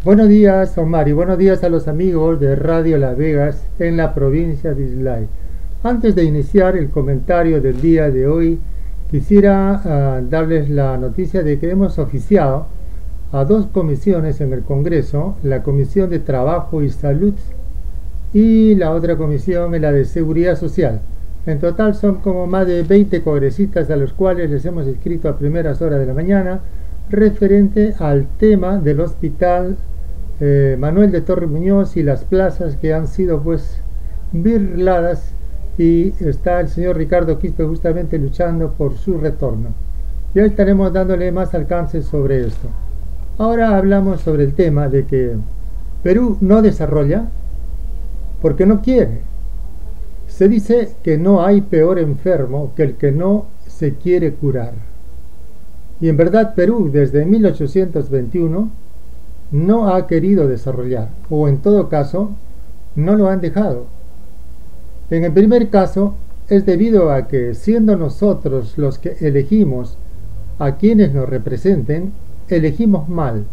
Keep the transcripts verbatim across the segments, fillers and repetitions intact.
Buenos días, Omar, y buenos días a los amigos de Radio Las Vegas en la provincia de Islay. Antes de iniciar el comentario del día de hoy, quisiera uh, darles la noticia de que hemos oficiado a dos comisiones en el Congreso, la Comisión de Trabajo y Salud y la otra comisión es la de Seguridad Social. En total son como más de veinte congresistas a los cuales les hemos escrito a primeras horas de la mañana referente al tema del hospital eh, Manuel de Torre Muñoz y las plazas que han sido pues birladas, y está el señor Ricardo Quispe justamente luchando por su retorno. Ya estaremos dándole más alcance sobre esto. Ahora hablamos sobre el tema de que Perú no desarrolla porque no quiere. Se dice que no hay peor enfermo que el que no se quiere curar. Y en verdad Perú desde mil ochocientos veintiuno no ha querido desarrollar, o en todo caso no lo han dejado. En el primer caso es debido a que, siendo nosotros los que elegimos a quienes nos representen, elegimos mal.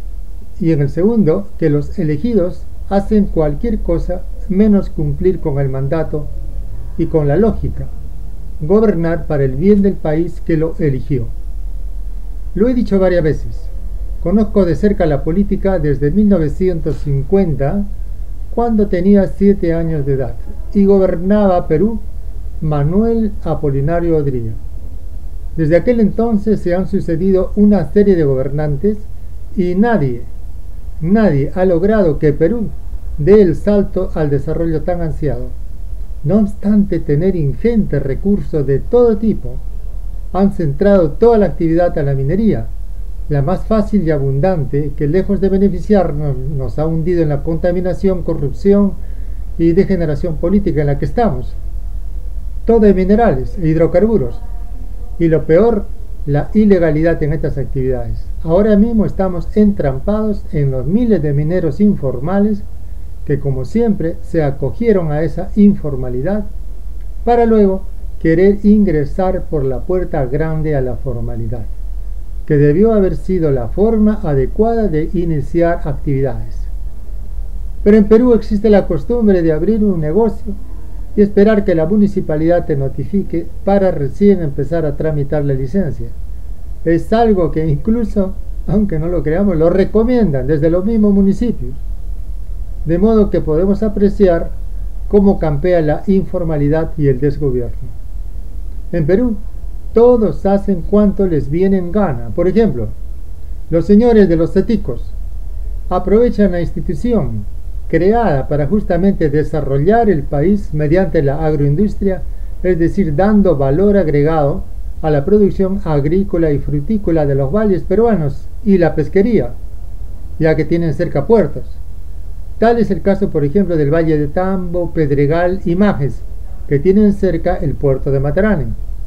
Y en el segundo, que los elegidos hacen cualquier cosa menos cumplir con el mandato y con la lógica, gobernar para el bien del país que lo eligió. Lo he dicho varias veces, conozco de cerca la política desde mil novecientos cincuenta, cuando tenía siete años de edad, y gobernaba Perú Manuel Apolinario Odría. Desde aquel entonces se han sucedido una serie de gobernantes y nadie, nadie ha logrado que Perú dé el salto al desarrollo tan ansiado. No obstante tener ingentes recursos de todo tipo, han centrado toda la actividad a la minería, la más fácil y abundante, que lejos de beneficiarnos nos ha hundido en la contaminación, corrupción y degeneración política en la que estamos. Todo de minerales e hidrocarburos. Y lo peor, la ilegalidad en estas actividades. Ahora mismo estamos entrampados en los miles de mineros informales que, como siempre, se acogieron a esa informalidad para luego querer ingresar por la puerta grande a la formalidad, que debió haber sido la forma adecuada de iniciar actividades. Pero en Perú existe la costumbre de abrir un negocio y esperar que la municipalidad te notifique para recién empezar a tramitar la licencia. Es algo que incluso, aunque no lo creamos, lo recomiendan desde los mismos municipios. De modo que podemos apreciar cómo campea la informalidad y el desgobierno. En Perú, todos hacen cuanto les viene en gana. Por ejemplo, los señores de los ceticos aprovechan la institución creada para justamente desarrollar el país mediante la agroindustria, es decir, dando valor agregado a la producción agrícola y frutícola de los valles peruanos y la pesquería, ya que tienen cerca puertos. Tal es el caso, por ejemplo, del Valle de Tambo, Pedregal y Majes, que tienen cerca el puerto de Matarani.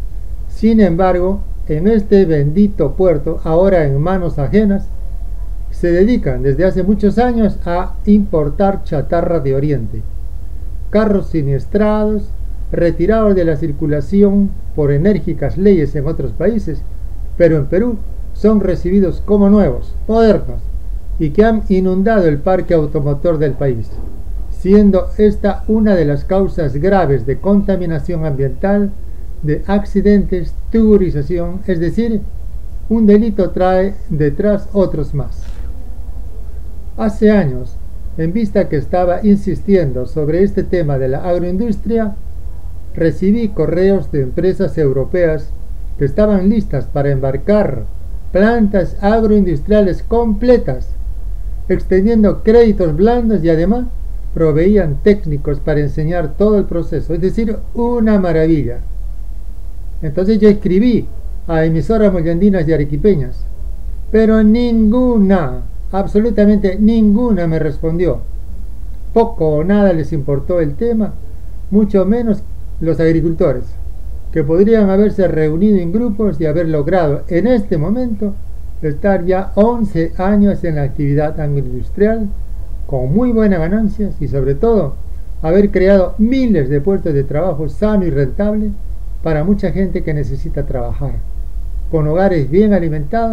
Sin embargo, en este bendito puerto, ahora en manos ajenas, se dedican desde hace muchos años a importar chatarra de Oriente. Carros siniestrados, retirados de la circulación por enérgicas leyes en otros países, pero en Perú son recibidos como nuevos, modernos, y que han inundado el parque automotor del país, siendo esta una de las causas graves de contaminación ambiental, de accidentes, tuburización, es decir, un delito trae detrás otros más. Hace años, en vista que estaba insistiendo sobre este tema de la agroindustria, recibí correos de empresas europeas que estaban listas para embarcar plantas agroindustriales completas, extendiendo créditos blandos, y además proveían técnicos para enseñar todo el proceso, es decir, una maravilla. Entonces yo escribí a emisoras mollandinas y arequipeñas, pero ninguna, absolutamente ninguna me respondió. Poco o nada les importó el tema, mucho menos los agricultores, que podrían haberse reunido en grupos y haber logrado en este momento estar ya once años en la actividad agroindustrial con muy buenas ganancias y sobre todo haber creado miles de puestos de trabajo sano y rentable para mucha gente que necesita trabajar, con hogares bien alimentados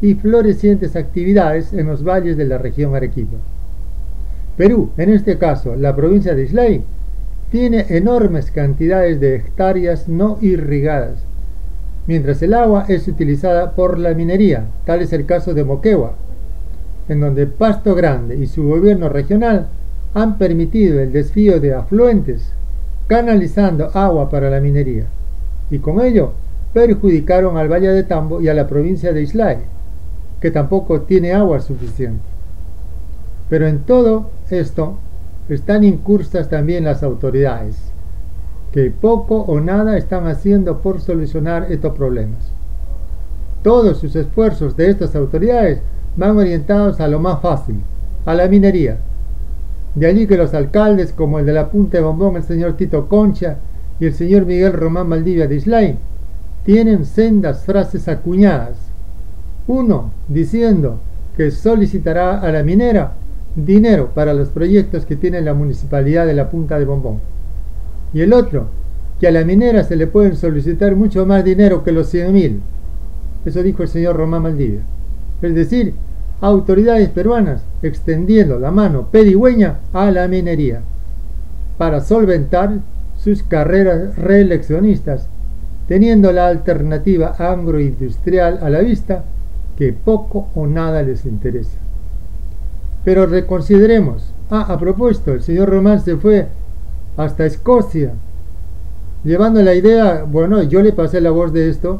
y florecientes actividades en los valles de la región Arequipa. Perú, en este caso la provincia de Islay, tiene enormes cantidades de hectáreas no irrigadas, mientras el agua es utilizada por la minería. Tal es el caso de Moquegua, en donde Pasto Grande y su gobierno regional han permitido el desvío de afluentes, canalizando agua para la minería, y con ello perjudicaron al Valle de Tambo y a la provincia de Islay, que tampoco tiene agua suficiente. Pero en todo esto están incursas también las autoridades, que poco o nada están haciendo por solucionar estos problemas. Todos sus esfuerzos de estas autoridades van orientados a lo más fácil, a la minería. De allí que los alcaldes, como el de la Punta de Bombón, el señor Tito Concha, y el señor Miguel Román Valdivia de Islay, tienen sendas frases acuñadas. Uno, diciendo que solicitará a la minera dinero para los proyectos que tiene la municipalidad de la Punta de Bombón. Y el otro, que a la minera se le pueden solicitar mucho más dinero que los cien mil. Eso dijo el señor Román Valdivia. Es decir, autoridades peruanas extendiendo la mano pedigüeña a la minería para solventar sus carreras reeleccionistas, teniendo la alternativa agroindustrial a la vista, que poco o nada les interesa. Pero reconsideremos. Ah, a propósito, el señor Román se fue hasta Escocia, llevando la idea, bueno, yo le pasé la voz de esto,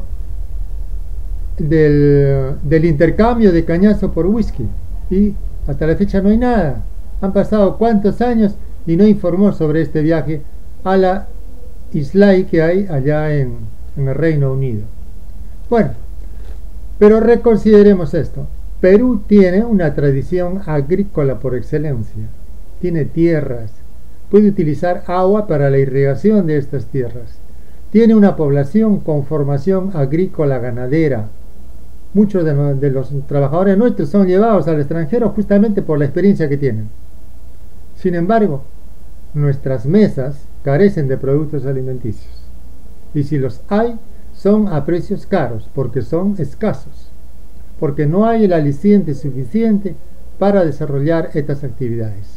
del, del intercambio de cañazo por whisky, y hasta la fecha no hay nada. Han pasado cuántos años y no informó sobre este viaje a la Islay que hay allá en, en el Reino Unido. Bueno, pero reconsideremos esto. Perú tiene una tradición agrícola por excelencia, tiene tierras, puede utilizar agua para la irrigación de estas tierras, tiene una población con formación agrícola ganadera. Muchos de, de los trabajadores nuestros son llevados al extranjero justamente por la experiencia que tienen. Sin embargo, nuestras mesas carecen de productos alimenticios, y si los hay, son a precios caros, porque son escasos, porque no hay el aliciente suficiente para desarrollar estas actividades.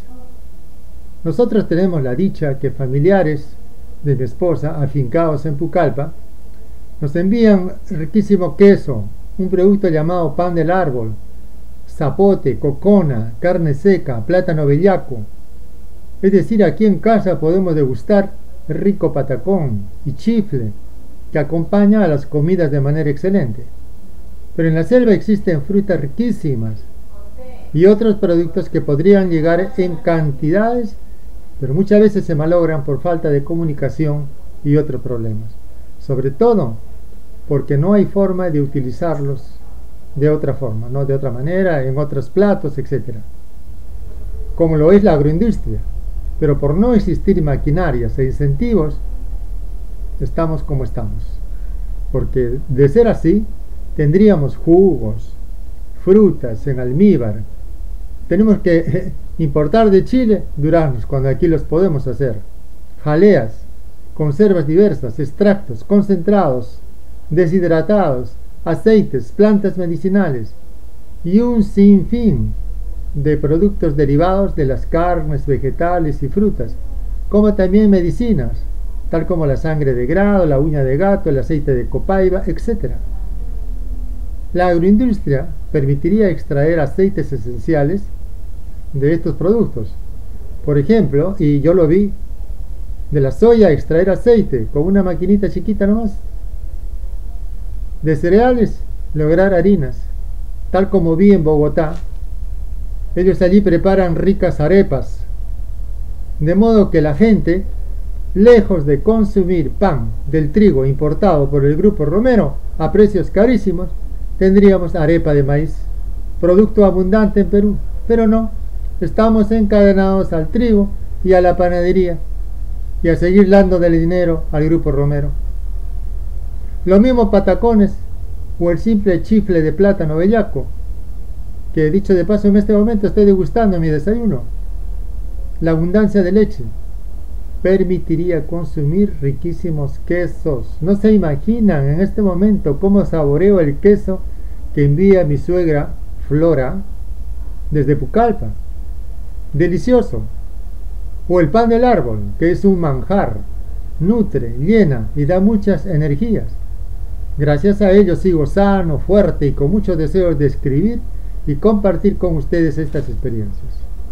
Nosotros tenemos la dicha que familiares de mi esposa, afincados en Pucallpa, nos envían riquísimo queso, un producto llamado pan del árbol, zapote, cocona, carne seca, plátano bellaco. Es decir, aquí en casa podemos degustar rico patacón y chifle, que acompaña a las comidas de manera excelente. Pero en la selva existen frutas riquísimas y otros productos que podrían llegar en cantidades, pero muchas veces se malogran por falta de comunicación y otros problemas. Sobre todo porque no hay forma de utilizarlos de otra forma, no de otra manera, en otros platos, etcétera. Como lo es la agroindustria. Pero por no existir maquinarias e incentivos, estamos como estamos. Porque de ser así, tendríamos jugos, frutas en almíbar. Tenemos que importar de Chile duraznos cuando aquí los podemos hacer. Jaleas, conservas diversas, extractos, concentrados, deshidratados, aceites, plantas medicinales y un sinfín de productos derivados de las carnes, vegetales y frutas, como también medicinas, tal como la sangre de grado, la uña de gato, el aceite de copaiba, etcétera. La agroindustria permitiría extraer aceites esenciales de estos productos. Por ejemplo, y yo lo vi, de la soya extraer aceite con una maquinita chiquita nomás. De cereales lograr harinas, tal como vi en Bogotá. Ellos allí preparan ricas arepas, de modo que la gente, lejos de consumir pan del trigo importado por el Grupo Romero a precios carísimos, tendríamos arepa de maíz, producto abundante en Perú. Pero no, estamos encadenados al trigo y a la panadería, y a seguir dándole dinero al Grupo Romero. Lo mismo patacones o el simple chifle de plátano bellaco, que dicho de paso en este momento estoy degustando en mi desayuno. La abundancia de leche permitiría consumir riquísimos quesos. No se imaginan en este momento cómo saboreo el queso que envía mi suegra Flora desde Pucallpa. Delicioso. O el pan del árbol, que es un manjar, nutre, llena y da muchas energías. Gracias a ello sigo sano, fuerte y con muchos deseos de escribir y compartir con ustedes estas experiencias.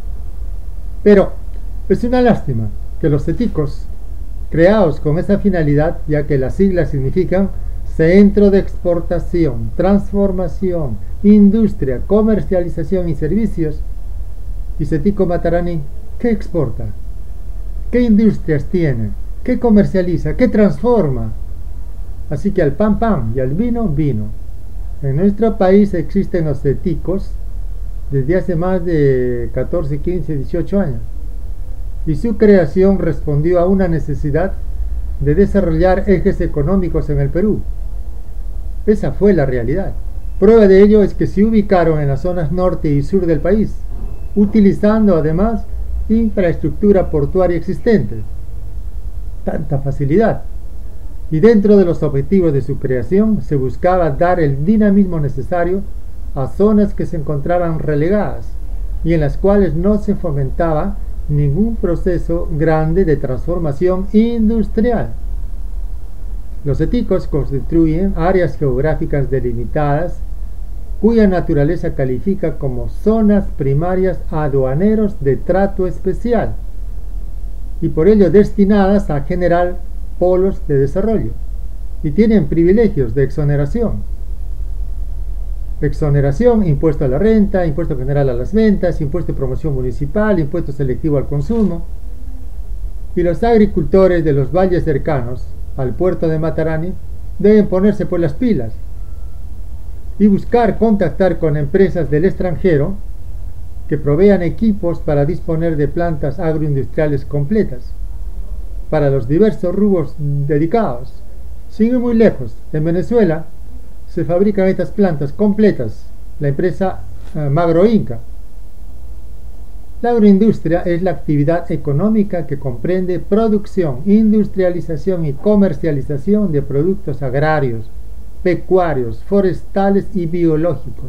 Pero es una lástima que los ceticos, creados con esa finalidad, ya que las siglas significan Centro de Exportación, Transformación, Industria, Comercialización y Servicios, y Cetico Matarani, ¿qué exporta? ¿Qué industrias tiene? ¿Qué comercializa? ¿Qué transforma? Así que al pan pan y al vino vino. En nuestro país existen los ceticos desde hace más de catorce, quince, dieciocho años. Y su creación respondió a una necesidad de desarrollar ejes económicos en el Perú. Esa fue la realidad. Prueba de ello es que se ubicaron en las zonas norte y sur del país, utilizando además infraestructura portuaria existente. Tanta facilidad. Y dentro de los objetivos de su creación se buscaba dar el dinamismo necesario a zonas que se encontraban relegadas y en las cuales no se fomentaba ningún proceso grande de transformación industrial. Los ceticos constituyen áreas geográficas delimitadas cuya naturaleza califica como zonas primarias aduaneros de trato especial y por ello destinadas a generar polos de desarrollo y tienen privilegios de exoneración. Exoneración, impuesto a la renta, impuesto general a las ventas, impuesto de promoción municipal, impuesto selectivo al consumo. Y los agricultores de los valles cercanos al puerto de Matarani deben ponerse por las pilas y buscar contactar con empresas del extranjero que provean equipos para disponer de plantas agroindustriales completas para los diversos rubros dedicados. Sin ir muy lejos, en Venezuela se fabrican estas plantas completas, la empresa eh, Magro Inca. La agroindustria es la actividad económica que comprende producción, industrialización y comercialización de productos agrarios, pecuarios, forestales y biológicos.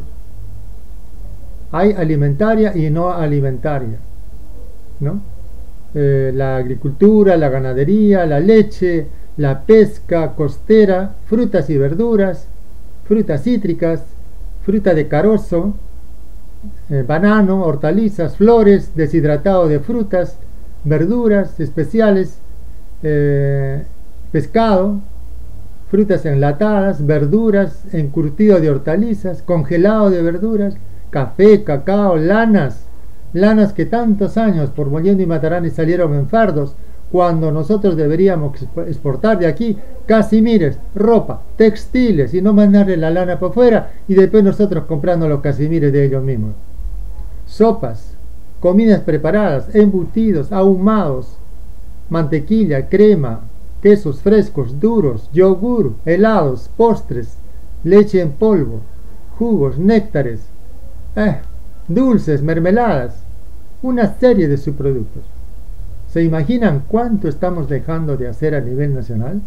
Hay alimentaria y no alimentaria, ¿no? Eh, la agricultura, la ganadería, la leche, la pesca costera, frutas y verduras, frutas cítricas, fruta de carozo, eh, banano, hortalizas, flores, deshidratado de frutas, verduras especiales, eh, pescado, frutas enlatadas, verduras, encurtido de hortalizas, congelado de verduras, café, cacao, lanas, lanas que tantos años por Mollendo y Matarani salieron en fardos, cuando nosotros deberíamos exportar de aquí casimires, ropa, textiles y no mandarle la lana para afuera y después nosotros comprando los casimires de ellos mismos. Sopas, comidas preparadas, embutidos, ahumados, mantequilla, crema, quesos frescos, duros, yogur, helados, postres, leche en polvo, jugos, néctares, eh, dulces, mermeladas, una serie de subproductos. ¿Se imaginan cuánto estamos dejando de hacer a nivel nacional?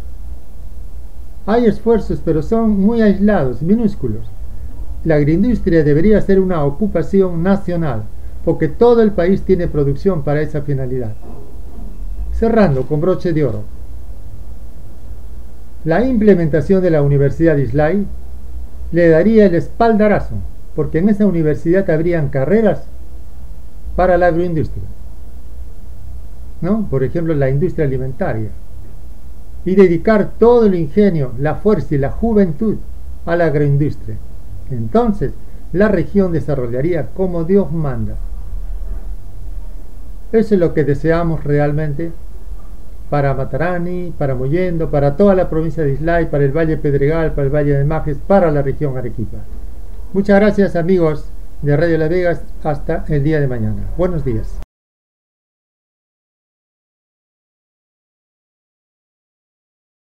Hay esfuerzos, pero son muy aislados, minúsculos. La agroindustria debería ser una ocupación nacional, porque todo el país tiene producción para esa finalidad. Cerrando con broche de oro. La implementación de la Universidad de Islay le daría el espaldarazo, porque en esa universidad habrían carreras para la agroindustria, ¿no? Por ejemplo, la industria alimentaria, y dedicar todo el ingenio, la fuerza y la juventud a la agroindustria. Entonces, la región desarrollaría como Dios manda. Eso es lo que deseamos realmente para Matarani, para Mollendo, para toda la provincia de Islay, para el Valle Pedregal, para el Valle de Majes, para la región Arequipa. Muchas gracias, amigos de Radio Las Vegas. Hasta el día de mañana. Buenos días.